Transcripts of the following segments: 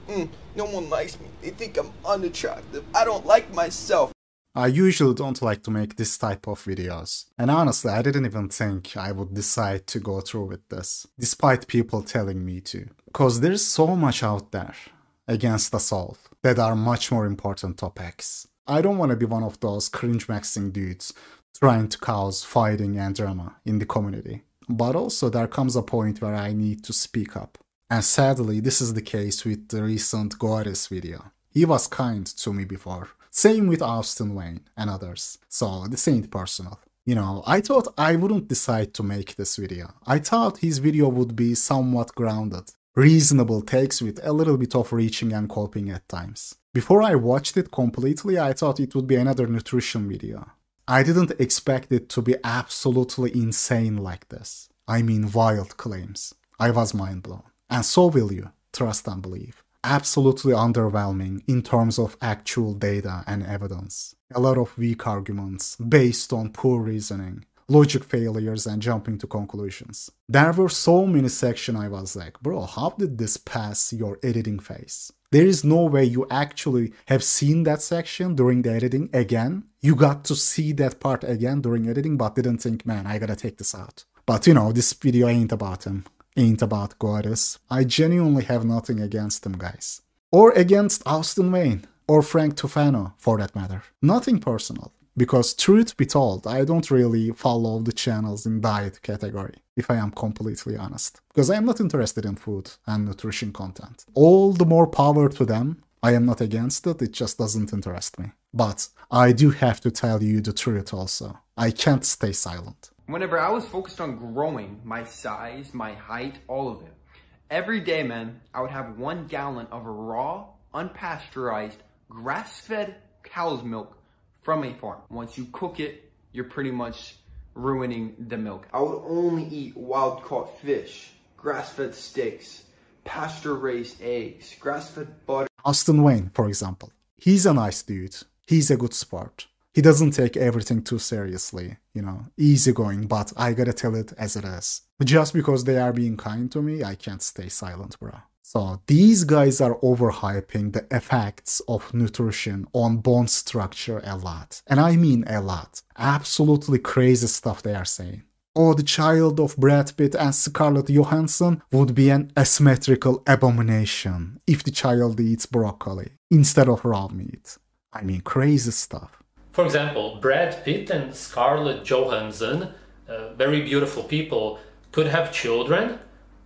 No one likes me. They think I'm unattractive. I don't like myself. I usually don't like to make this type of videos. And honestly, I didn't even think I would decide to go through with this, despite people telling me to. Because there's so much out there against us all that are much more important topics. I don't want to be one of those cringe-maxing dudes trying to cause fighting and drama in the community. But also there comes a point where I need to speak up. And sadly, this is the case with the recent Goaris video. He was kind to me before. Same with Austin Wayne and others. So this ain't personal. You know, I thought I wouldn't decide to make this video. I thought his video would be somewhat grounded. Reasonable takes with a little bit of reaching and coping at times. Before I watched it completely, I thought it would be another nutrition video. I didn't expect it to be absolutely insane like this. I mean wild claims. I was mind blown. And so will you, trust and believe. Absolutely underwhelming in terms of actual data and evidence. A lot of weak arguments based on poor reasoning, logic failures and jumping to conclusions. There were so many sections I was like, bro, how did this pass your editing phase? There is no way you actually have seen that section during the editing again. You got to see that part again during editing but didn't think, man, I gotta take this out. But you know, this video ain't about him. Ain't about Goaris. I genuinely have nothing against them, guys. Or against Austin Wayne, or Frank Tufano, for that matter. Nothing personal. Because truth be told, I don't really follow the channels in diet category, if I am completely honest. Because I am not interested in food and nutrition content. All the more power to them. I am not against it, it just doesn't interest me. But I do have to tell you the truth also. I can't stay silent. Whenever I was focused on growing my size, my height, all of it, every day, man, I would have 1 gallon of raw, unpasteurized, grass-fed cow's milk from a farm. Once you cook it, you're pretty much ruining the milk. I would only eat wild-caught fish, grass-fed steaks, pasture-raised eggs, grass-fed butter. Austin Wayne, for example. He's a nice dude. He's a good sport. He doesn't take everything too seriously, you know, easygoing, but I gotta tell it as it is. Just because they are being kind to me, I can't stay silent, bro. So these guys are overhyping the effects of nutrition on bone structure a lot. And I mean a lot. Absolutely crazy stuff they are saying. Oh, the child of Brad Pitt and Scarlett Johansson would be an asymmetrical abomination if the child eats broccoli instead of raw meat. I mean, crazy stuff. For example, Brad Pitt and Scarlett Johansson, very beautiful people, could have children,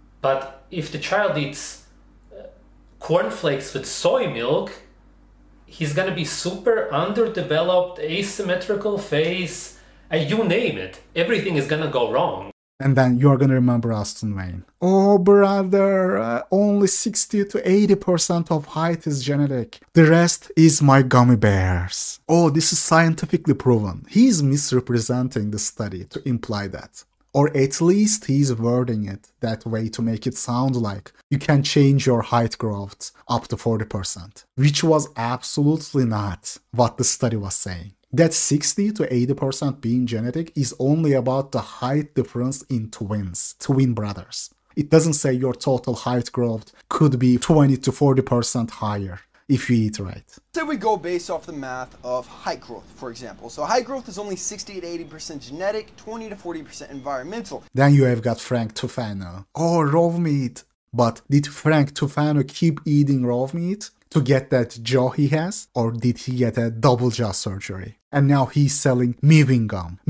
but if the child eats cornflakes with soy milk, he's gonna be super underdeveloped, asymmetrical face, you name it. Everything is gonna go wrong. And then you're gonna remember Austin Wayne. Oh brother, only 60 to 80% of height is genetic. The rest is my gummy bears. Oh, this is scientifically proven. He's misrepresenting the study to imply that. Or at least he's wording it that way to make it sound like you can change your height growth up to 40%. Which was absolutely not what the study was saying. That 60 to 80% being genetic is only about the height difference in twin brothers. It doesn't say your total height growth could be 20 to 40% higher if you eat right. Say we go based off the math of height growth, for example. So height growth is only 60 to 80% genetic, 20 to 40% environmental. Then you have got Frank Tufano. Oh, raw meat. But did Frank Tufano keep eating raw meat to get that jaw he has? Or did he get a double jaw surgery? And now he's selling mewing gum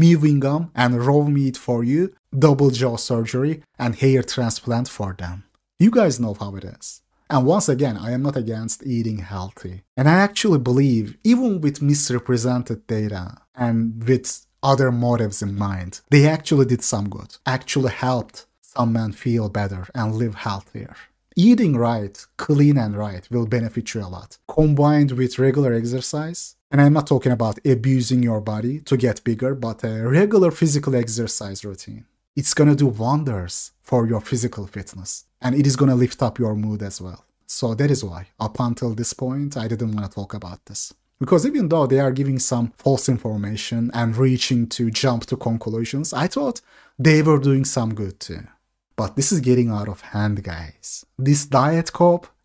and raw meat for you, double jaw surgery and hair transplant for them. You guys know how it is. And once again, I am not against eating healthy. And I actually believe, even with misrepresented data and with other motives in mind, they actually did some good. Actually helped some men feel better and live healthier. Eating right, clean and right, will benefit you a lot. Combined with regular exercise, and I'm not talking about abusing your body to get bigger, but a regular physical exercise routine. It's gonna do wonders for your physical fitness. And it is gonna lift up your mood as well. So that is why, up until this point, I didn't want to talk about this. Because even though they are giving some false information and reaching to jump to conclusions, I thought they were doing some good too. But this is getting out of hand, guys. This diet cope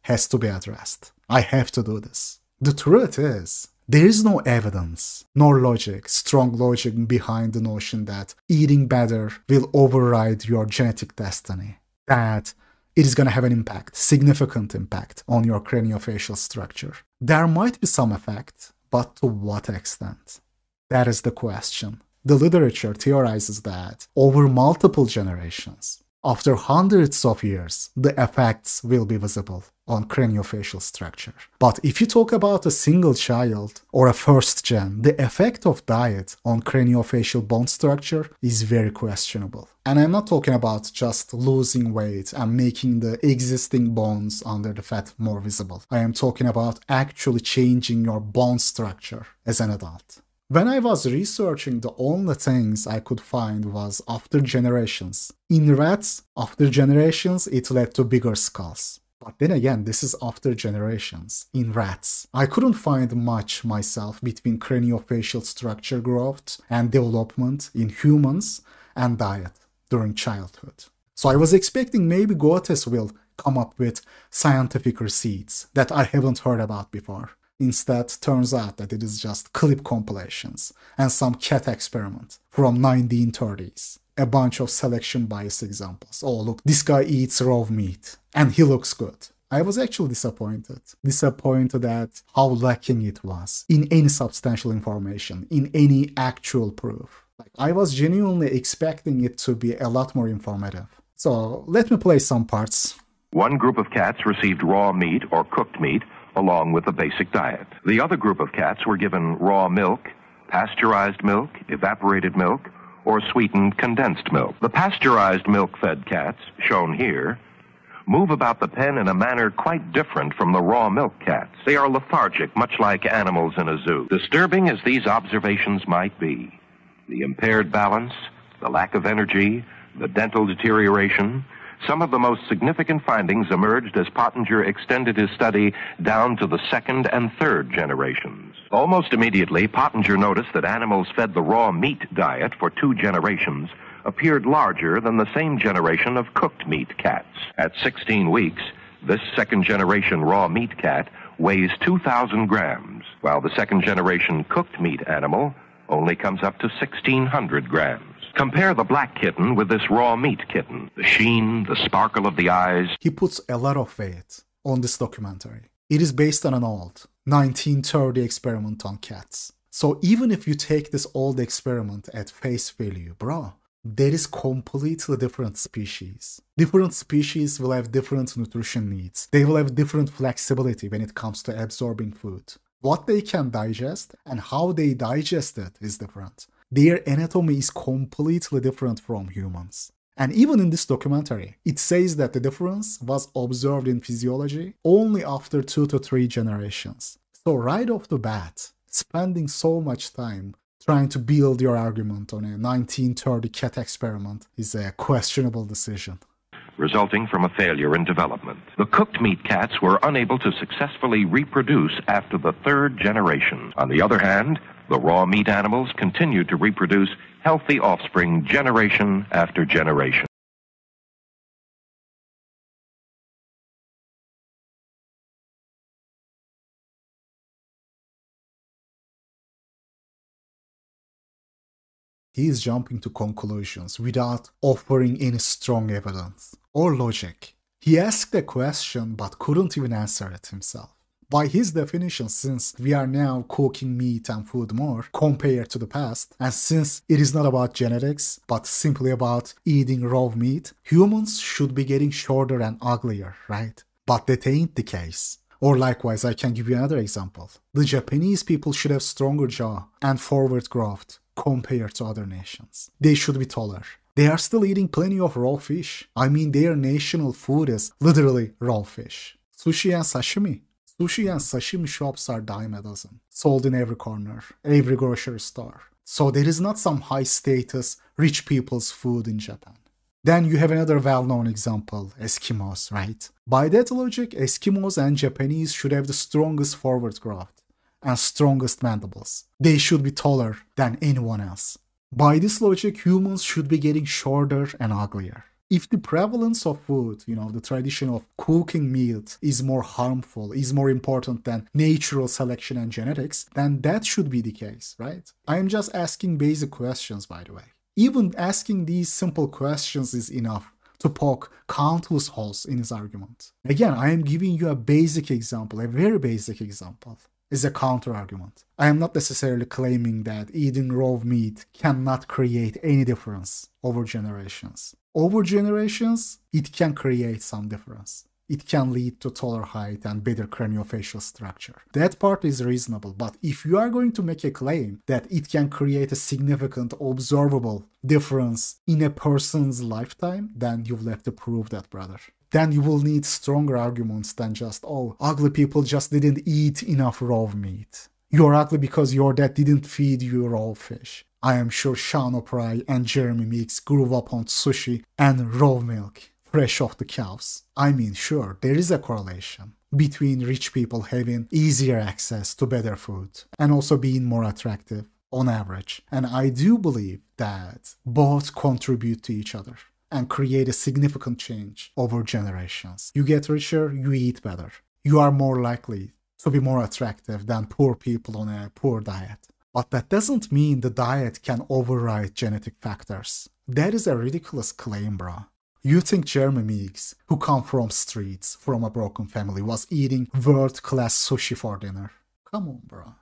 has to be addressed. I have to do this. The truth is, there is no evidence, nor logic, strong logic behind the notion that eating better will override your genetic destiny. That it is going to have an impact, significant impact on your craniofacial structure. There might be some effect, but to what extent? That is the question. The literature theorizes that over multiple generations, after hundreds of years, the effects will be visible on craniofacial structure. But if you talk about a single child or a first gen, the effect of diet on craniofacial bone structure is very questionable. And I'm not talking about just losing weight and making the existing bones under the fat more visible. I am talking about actually changing your bone structure as an adult. When I was researching, the only things I could find was after generations. In rats, after generations, it led to bigger skulls. But then again, this is after generations. In rats, I couldn't find much myself between craniofacial structure growth and development in humans and diet during childhood. So I was expecting maybe Goethes will come up with scientific receipts that I haven't heard about before. Instead, turns out that it is just clip compilations and some cat experiment from 1930s. A bunch of selection bias examples. Oh, look, this guy eats raw meat and he looks good. I was actually disappointed. Disappointed at how lacking it was in any substantial information, in any actual proof. I was genuinely expecting it to be a lot more informative. So let me play some parts. One group of cats received raw meat or cooked meat along with the basic diet. The other group of cats were given raw milk, pasteurized milk, evaporated milk, or sweetened condensed milk. The pasteurized milk-fed cats, shown here, move about the pen in a manner quite different from the raw milk cats. They are lethargic, much like animals in a zoo. Disturbing as these observations might be, the impaired balance, the lack of energy, the dental deterioration, some of the most significant findings emerged as Pottinger extended his study down to the second and third generations. Almost immediately, Pottinger noticed that animals fed the raw meat diet for 2 generations appeared larger than the same generation of cooked meat cats. At 16 weeks, this second generation raw meat cat weighs 2,000 grams, while the second generation cooked meat animal only comes up to 1,600 grams. Compare the black kitten with this raw meat kitten. The sheen, the sparkle of the eyes. He puts a lot of weight on this documentary. It is based on an old 1930 experiment on cats. So even if you take this old experiment at face value, bro, there is completely different species. Different species will have different nutrition needs. They will have different flexibility when it comes to absorbing food. What they can digest and how they digest it is different. Their anatomy is completely different from humans. And even in this documentary, it says that the difference was observed in physiology only after 2 to 3 generations. So right off the bat, spending so much time trying to build your argument on a 1930 cat experiment is a questionable decision. Resulting from a failure in development. The cooked meat cats were unable to successfully reproduce after the 3rd generation. On the other hand, the raw meat animals continued to reproduce healthy offspring generation after generation. He is jumping to conclusions without offering any strong evidence or logic. He asked a question but couldn't even answer it himself. By his definition, since we are now cooking meat and food more compared to the past, and since it is not about genetics but simply about eating raw meat, humans should be getting shorter and uglier, right? But that ain't the case. Or likewise, I can give you another example. The Japanese people should have stronger jaw and forward growth compared to other nations. They should be taller. They are still eating plenty of raw fish. I mean, their national food is literally raw fish. Sushi and sashimi. Sushi and sashimi shops are dime a dozen, sold in every corner, every grocery store. So there is not some high status, rich people's food in Japan. Then you have another well-known example, Eskimos, right? By that logic, Eskimos and Japanese should have the strongest forward growth and strongest mandibles. They should be taller than anyone else. By this logic, humans should be getting shorter and uglier. If the prevalence of food, the tradition of cooking meat is more harmful, is more important than natural selection and genetics, then that should be the case, right? I am just asking basic questions, by the way. Even asking these simple questions is enough to poke countless holes in his argument. Again, I am giving you a basic example, a very basic example, as a counter-argument. I am not necessarily claiming that eating raw meat cannot create any difference over generations. Over generations, it can create some difference. It can lead to taller height and better craniofacial structure. That part is reasonable, but if you are going to make a claim that it can create a significant, observable difference in a person's lifetime, then you'll have to prove that, brother. Then you will need stronger arguments than just, oh, ugly people just didn't eat enough raw meat. You're ugly because your dad didn't feed you raw fish. I am sure Sean O'Pride and Jeremy Meeks grew up on sushi and raw milk, fresh off the cows. I mean, sure, there is a correlation between rich people having easier access to better food and also being more attractive on average. And I do believe that both contribute to each other and create a significant change over generations. You get richer, you eat better. You are more likely to be more attractive than poor people on a poor diet. But that doesn't mean the diet can override genetic factors. That is a ridiculous claim, bro. You think Jeremy Meeks, who come from streets, from a broken family, was eating world-class sushi for dinner? Come on, bro.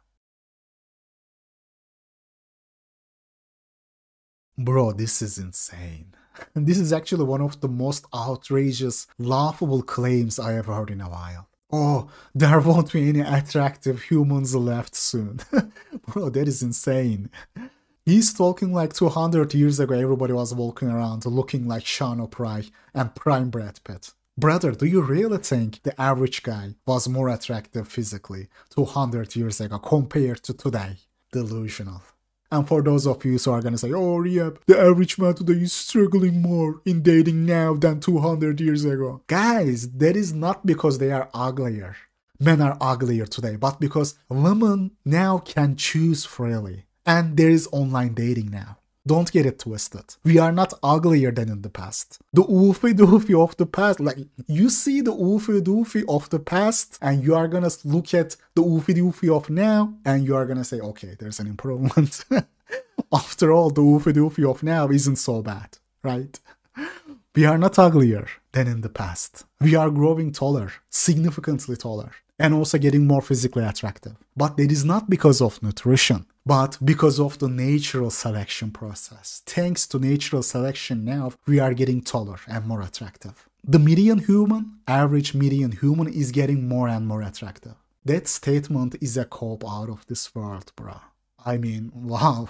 Bro, this is insane. This is actually one of the most outrageous, laughable claims I have heard in a while. Oh, there won't be any attractive humans left soon. Bro, that is insane. He's talking like 200 years ago everybody was walking around looking like Sean O'Pride and prime Brad Pitt. Brother, do you really think the average guy was more attractive physically 200 years ago compared to today? Delusional. And for those of you who are gonna say, oh yeah, the average man today is struggling more in dating now than 200 years ago. Guys, that is not because they are uglier. Men are uglier today, but because women now can choose freely. And there is online dating now. Don't get it twisted. We are not uglier than in the past. The oofy doofy of the past, like you see the oofy doofy of the past and you are gonna look at the oofy doofy of now and you are gonna say, okay, there's an improvement. After all, the oofy doofy of now isn't so bad, right? We are not uglier than in the past. We are growing taller, significantly taller, and also getting more physically attractive. But it is not because of nutrition, but because of the natural selection process. Thanks to natural selection now, we are getting taller and more attractive. The median human, average median human, is getting more and more attractive. That statement is a cop out of this world, bro. I mean, wow.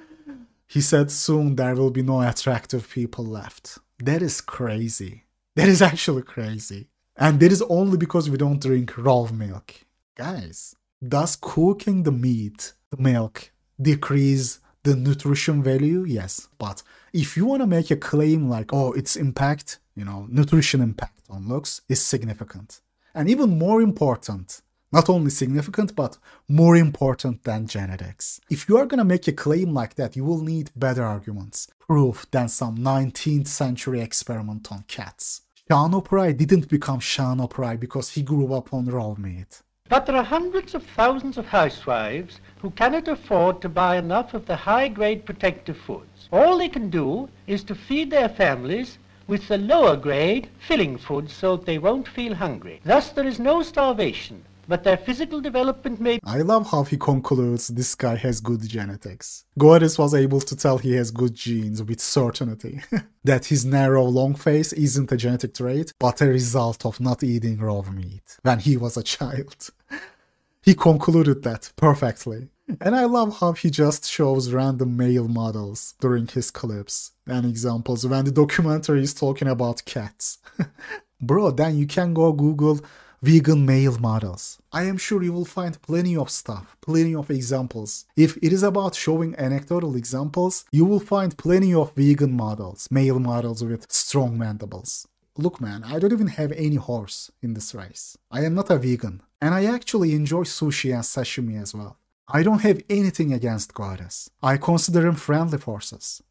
He said soon there will be no attractive people left. That is crazy. That is actually crazy. And that is only because we don't drink raw milk. Guys, does cooking the meat, the milk, decrease the nutrition value? Yes. But if you want to make a claim like, oh, its impact, nutrition impact on looks is significant. And even more important, not only significant, but more important than genetics. If you are going to make a claim like that, you will need better arguments, proof than some 19th century experiment on cats. Sean O'Pride didn't become Sean O'Pride because he grew up on raw meat. But there are hundreds of thousands of housewives who cannot afford to buy enough of the high-grade protective foods. All they can do is to feed their families with the lower-grade filling foods so they won't feel hungry. Thus there is no starvation, but their physical development may... I love how he concludes this guy has good genetics. Goddess was able to tell he has good genes with certainty. That his narrow long face isn't a genetic trait, but a result of not eating raw meat when he was a child. He concluded that perfectly. And I love how he just shows random male models during his clips and examples when the documentary is talking about cats. Bro, then you can go Google vegan male models. I am sure you will find plenty of stuff, plenty of examples. If it is about showing anecdotal examples, you will find plenty of vegan models, male models with strong mandibles. Look man, I don't even have any horse in this race. I am not a vegan, and I actually enjoy sushi and sashimi as well. I don't have anything against Goddess. I consider him friendly forces.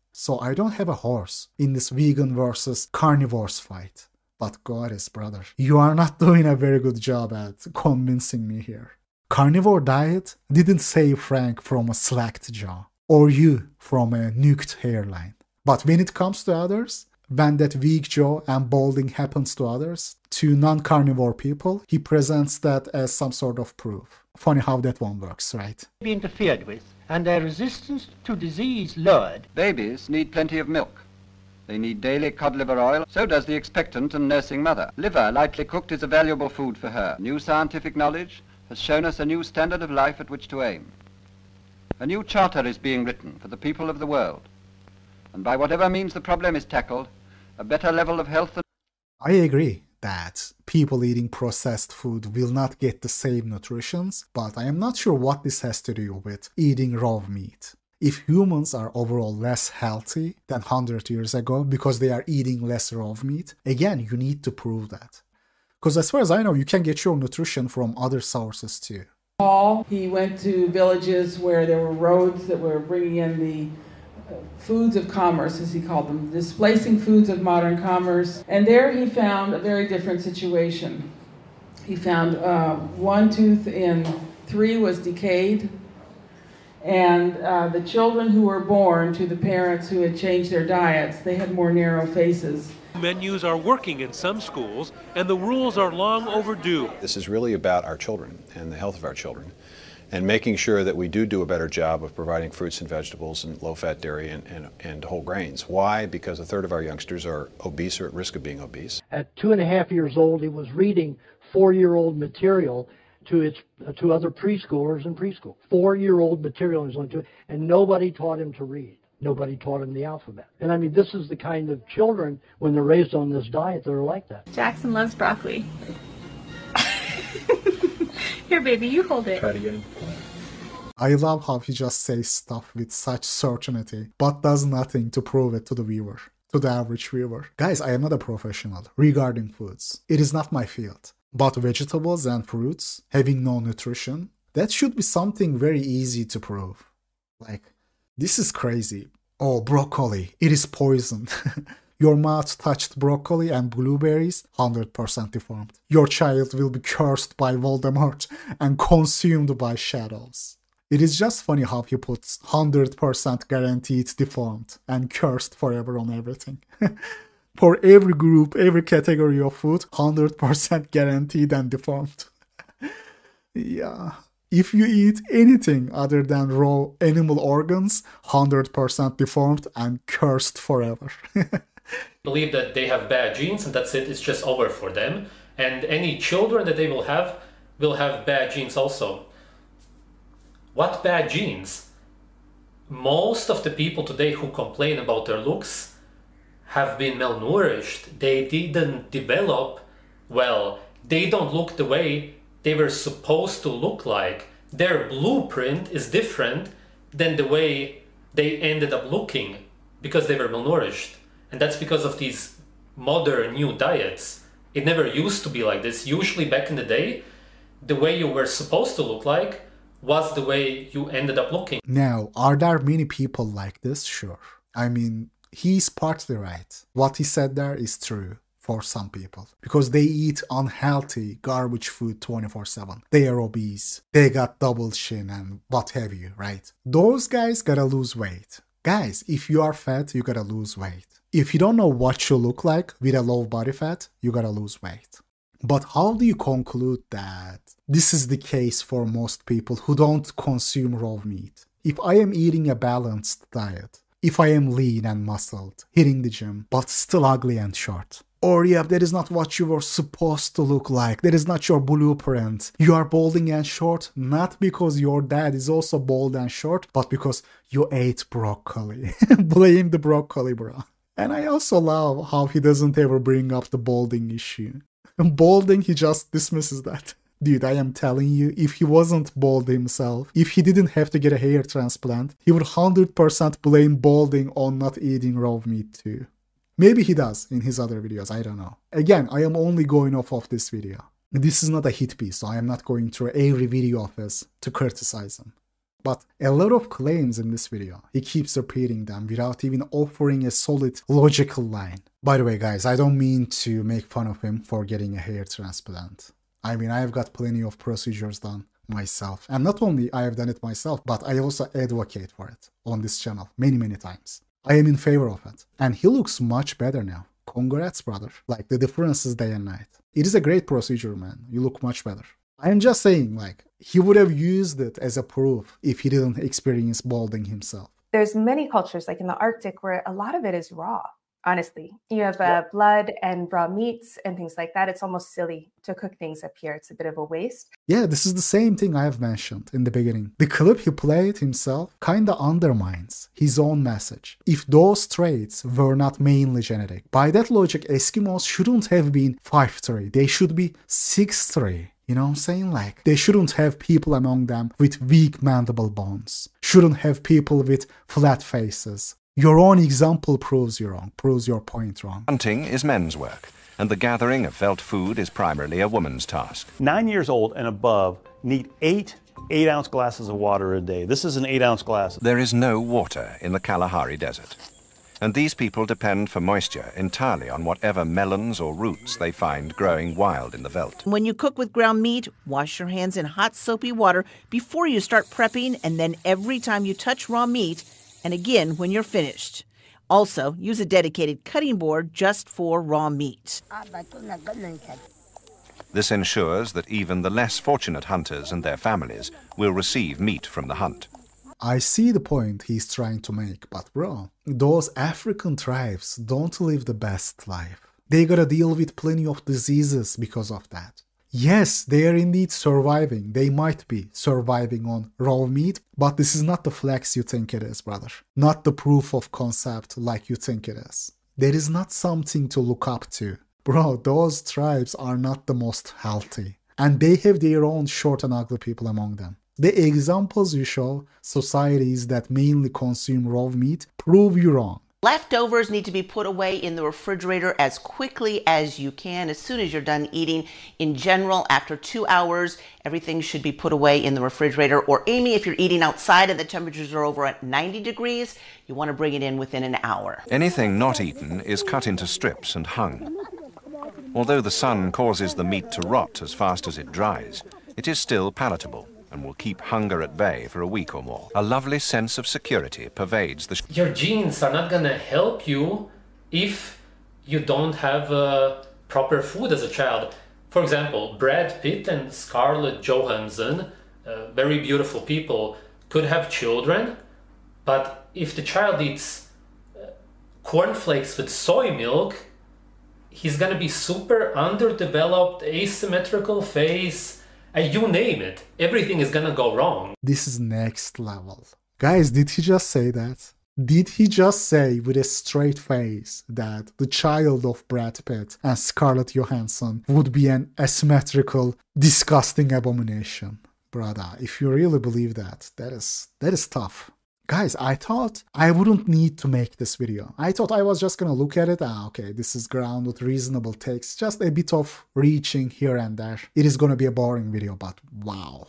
So I don't have a horse in this vegan versus carnivores fight. But goddess, brother, you are not doing a very good job at convincing me here. Carnivore diet didn't save Frank from a slacked jaw, or you from a nuked hairline. But when it comes to others, when that weak jaw and balding happens to others, to non-carnivore people, he presents that as some sort of proof. Funny how that one works, right? Be interfered with, and their resistance to disease lowered. Babies need plenty of milk. They need daily cod liver oil. So does the expectant and nursing mother. Liver, lightly cooked, is a valuable food for her. New scientific knowledge has shown us a new standard of life at which to aim. A new charter is being written for the people of the world. And by whatever means the problem is tackled, a better level of health and... I agree that people eating processed food will not get the same nutritions, but I am not sure what this has to do with eating raw meat. If humans are overall less healthy than 100 years ago because they are eating less raw meat, again, you need to prove that. Because as far as I know, you can get your nutrition from other sources too. He went to villages where there were roads that were bringing in the foods of commerce, as he called them, displacing foods of modern commerce. And there he found a very different situation. He found 1 tooth in 3 was decayed, and the children who were born to the parents who had changed their diets, they had more narrow faces. Menus are working in some schools, and the rules are long overdue. This is really about our children and the health of our children, and making sure that we do a better job of providing fruits and vegetables and low-fat dairy and whole grains. Why? Because a third of our youngsters are obese or at risk of being obese. At 2.5 years old, he was reading 4-year-old material to other preschoolers in preschool. 4-year-old material, and nobody taught him to read. Nobody taught him the alphabet. And I mean, this is the kind of children, when they're raised on this diet, that are like that. Jackson loves broccoli. Here, baby, you hold it. Try it again. I love how he just says stuff with such certainty, but does nothing to prove it to the viewer, to the average viewer. Guys, I am not a professional regarding foods. It is not my field. But vegetables and fruits having no nutrition, that should be something very easy to prove. Like, this is crazy. Oh, broccoli, it is poison. Your mouth touched broccoli and blueberries, 100% deformed. Your child will be cursed by Voldemort and consumed by shadows. It is just funny how he puts 100% guaranteed deformed and cursed forever on everything. For every group, every category of food, 100% guaranteed and deformed. Yeah. If you eat anything other than raw animal organs, 100% deformed and cursed forever. Believe that they have bad genes and that's it, it's just over for them. And any children that they will have bad genes also. What bad genes? Most of the people today who complain about their looks have been malnourished. They didn't develop well. They don't look the way they were supposed to look like. Their blueprint is different than the way they ended up looking because they were malnourished. And that's because of these modern new diets. It never used to be like this. Usually back in the day, the way you were supposed to look like was the way you ended up looking. Now, are there many people like this? Sure. I mean, he's partly right. What he said there is true for some people. Because they eat unhealthy, garbage food 24/7. They are obese. They got double chin and what have you, right? Those guys gotta lose weight. Guys, if you are fat, you gotta lose weight. If you don't know what you look like with a low body fat, you gotta lose weight. But how do you conclude that this is the case for most people who don't consume raw meat? If I am eating a balanced diet, if I am lean and muscled, hitting the gym, but still ugly and short, or yeah, that is not what you were supposed to look like, that is not your blueprint, you are balding and short, not because your dad is also bald and short, but because you ate broccoli. Blame the broccoli, bro. And I also love how he doesn't ever bring up the balding issue. Balding, he just dismisses that. Dude, I am telling you, if he wasn't bald himself, if he didn't have to get a hair transplant, he would 100% blame balding on not eating raw meat too. Maybe he does in his other videos, I don't know. Again, I am only going off of this video. This is not a hit piece, so I am not going through every video of his to criticize him. But a lot of claims in this video, he keeps repeating them without even offering a solid logical line. By the way guys, I don't mean to make fun of him for getting a hair transplant. I mean, I've got plenty of procedures done myself. And not only I have done it myself, but I also advocate for it on this channel many times. I am in favor of it. And he looks much better now. Congrats, brother. Like, the difference is day and night. It is a great procedure, man. You look much better. I'm just saying, like, he would have used it as a proof if he didn't experience balding himself. There's many cultures, like in the Arctic, where a lot of it is raw. Honestly, you have blood and raw meats and things like that. It's almost silly to cook things up here. It's a bit of a waste. Yeah, this is the same thing I have mentioned in the beginning. The clip he played himself kinda undermines his own message. If those traits were not mainly genetic, by that logic, Eskimos shouldn't have been 5'3". They should be 6'3". You know what I'm saying? Like, they shouldn't have people among them with weak mandible bones. Shouldn't have people with flat faces. Your own example proves you wrong, proves your point wrong. Hunting is men's work, and the gathering of felt food is primarily a woman's task. 9 years old and above need 8 8-ounce glasses of water a day. This is an 8-ounce glass. There is no water in the Kalahari Desert, and these people depend for moisture entirely on whatever melons or roots they find growing wild in the veldt. When you cook with ground meat, wash your hands in hot soapy water before you start prepping, and then every time you touch raw meat, and again when you're finished. Also, use a dedicated cutting board just for raw meat. This ensures that even the less fortunate hunters and their families will receive meat from the hunt. I see the point he's trying to make, but bro, those African tribes don't live the best life. They gotta deal with plenty of diseases because of that. Yes, they are indeed surviving. They might be surviving on raw meat, but this is not the flex you think it is, brother. Not the proof of concept like you think it is. There is not something to look up to. Bro, those tribes are not the most healthy. And they have their own short and ugly people among them. The examples you show, societies that mainly consume raw meat, prove you wrong. Leftovers need to be put away in the refrigerator as quickly as you can, as soon as you're done eating. In general, after 2 hours, everything should be put away in the refrigerator. Or Amy, if you're eating outside and the temperatures are over at 90 degrees, you want to bring it in within an hour. Anything not eaten is cut into strips and hung. Although the sun causes the meat to rot as fast as it dries, it is still palatable and will keep hunger at bay for a week or more. A lovely sense of security pervades the... Your genes are not gonna help you if you don't have proper food as a child. For example, Brad Pitt and Scarlett Johansson, very beautiful people, could have children, but if the child eats cornflakes with soy milk, he's gonna be super underdeveloped, asymmetrical face, and you name it, everything is gonna go wrong. This is next level. Guys, did he just say that? Did he just say with a straight face that the child of Brad Pitt and Scarlett Johansson would be an asymmetrical, disgusting abomination? Brother, if you really believe that, that is tough. Guys, I thought I wouldn't need to make this video. I thought I was just gonna look at it, okay, this is grounded, reasonable takes, just a bit of reaching here and there. It is gonna be a boring video, but wow.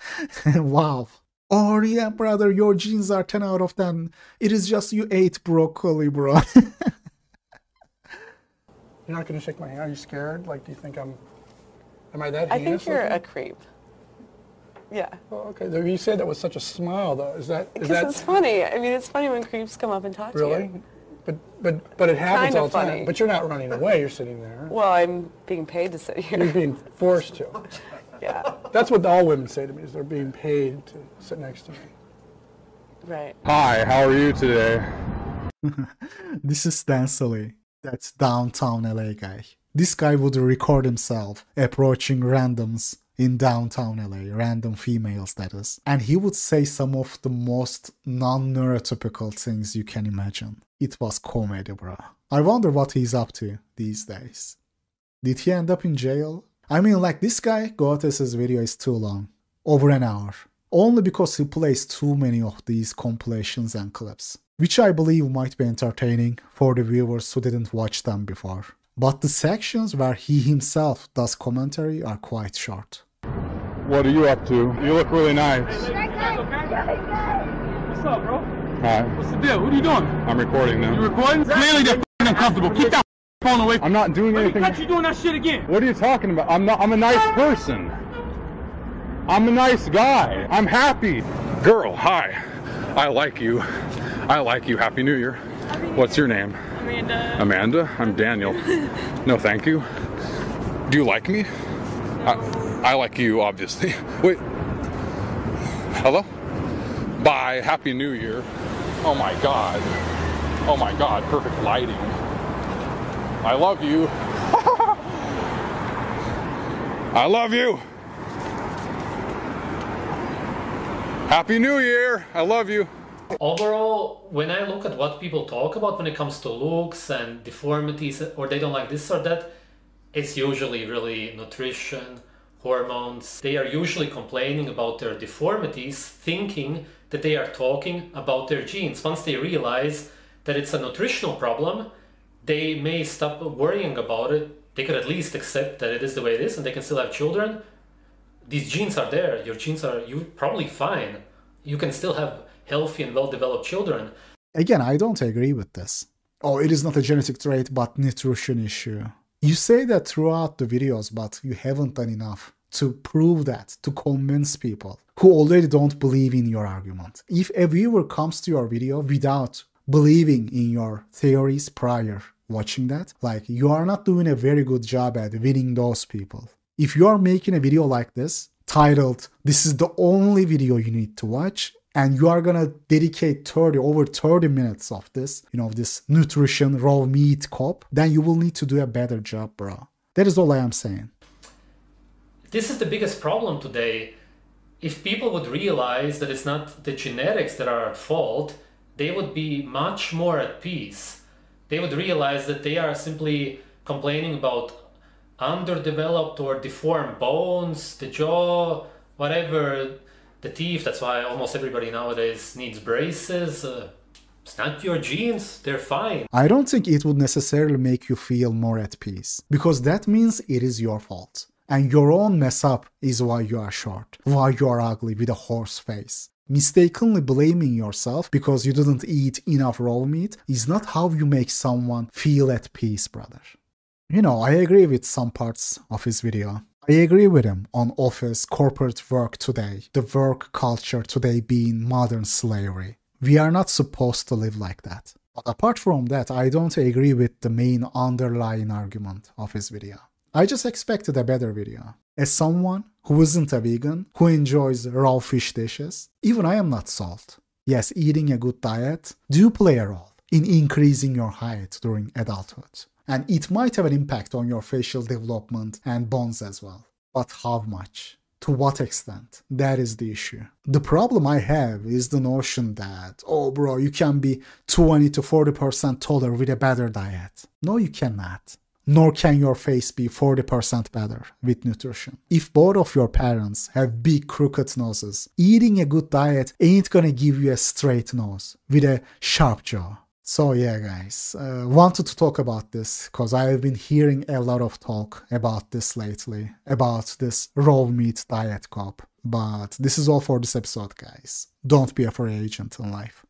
Wow. Oh yeah, brother, your genes are 10 out of 10. It is just you ate broccoli, bro. You're not gonna shake my hand? Are you scared? Like, do you think am I that heinous? I think you're looking? a creep. Yeah. Oh, okay. You said that with such a smile, though. Is that? Because it's funny. I mean, it's funny when creeps come up and talk to you. Really? But it happens all the time. Funny. But you're not running away. You're sitting there. Well, I'm being paid to sit here. You're being forced to. Yeah. That's what all women say to me, is they're being paid to sit next to me. Right. Hi, how are you today? This is Stan Sully. That's downtown LA guy. This guy would record himself approaching randoms in downtown LA, random females that is. And he would say some of the most non-neurotypical things you can imagine. It was comedy, bro. I wonder what he's up to these days. Did he end up in jail? I mean, like, this guy, Goethes' video is too long. Over an hour. Only because he plays too many of these compilations and clips. Which I believe might be entertaining for the viewers who didn't watch them before. But the sections where he himself does commentary are quite short. What are you up to? You look really nice. What's up, bro? Hi. What's the deal? What are you doing? I'm recording now. You recording? Clearly they're f***ing uncomfortable. Keep that phone away. I'm not doing anything. Let me catch you doing that shit again. What are you talking about? I'm a nice person. I'm a nice guy. I'm happy. Girl, hi. I like you. I like you. Happy New Year. What's your name? Amanda. Amanda? I'm Daniel. No, thank you. Do you like me? I like you, obviously. Wait. Hello? Bye. Happy New Year. Oh my God. Oh my God. Perfect lighting. I love you. I love you. Happy New Year. I love you. Overall, when I look at what people talk about when it comes to looks and deformities, or they don't like this or that, it's usually really nutrition, hormones. They are usually complaining about their deformities, thinking that they are talking about their genes. Once they realize that it's a nutritional problem, they may stop worrying about it. They could at least accept that it is the way it is and they can still have children. These genes are there. Your genes are probably fine. You can still have healthy and well-developed children. Again, I don't agree with this. Oh, it is not a genetic trait, but nutrition issue. You say that throughout the videos, but you haven't done enough to prove that, to convince people who already don't believe in your argument. If a viewer comes to your video without believing in your theories prior watching that, like, you are not doing a very good job at winning those people. If you are making a video like this, titled, "This is the only video you need to watch," and you are gonna dedicate over 30 minutes of this, this nutrition, raw meat cop, then you will need to do a better job, bro. That is all I am saying. This is the biggest problem today. If people would realize that it's not the genetics that are at fault, they would be much more at peace. They would realize that they are simply complaining about underdeveloped or deformed bones, the jaw, whatever, the teeth. That's why almost everybody nowadays needs braces. It's not your genes, they're fine. I don't think it would necessarily make you feel more at peace, because that means it is your fault. And your own mess up is why you are short, why you are ugly with a horse face. Mistakenly blaming yourself because you didn't eat enough raw meat is not how you make someone feel at peace, brother. I agree with some parts of his video. I agree with him on office, corporate work today, the work culture today being modern slavery. We are not supposed to live like that. But apart from that, I don't agree with the main underlying argument of his video. I just expected a better video. As someone who isn't a vegan, who enjoys raw fish dishes, even I am not salt. Yes, eating a good diet do play a role in increasing your height during adulthood. And it might have an impact on your facial development and bones as well. But how much? To what extent? That is the issue. The problem I have is the notion that, oh bro, you can be 20 to 40% taller with a better diet. No, you cannot. Nor can your face be 40% better with nutrition. If both of your parents have big crooked noses, eating a good diet ain't gonna give you a straight nose with a sharp jaw. So yeah, guys, wanted to talk about this because I've been hearing a lot of talk about this lately, about this raw meat diet cop. But this is all for this episode, guys. Don't be a free agent in life.